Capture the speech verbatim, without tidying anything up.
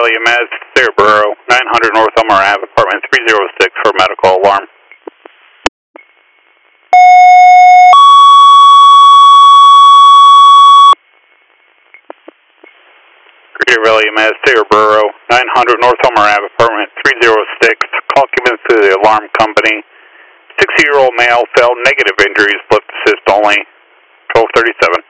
Valley, E M S, Cerebro, nine hundred North Elmer Ave, apartment three oh six for medical alarm. Greater Valley, E M S, Cerebro, nine hundred North Elmer Ave, apartment three oh six. Call given to the alarm company. sixty-year-old male, felt negative injuries, left assist only, twelve thirty-seven.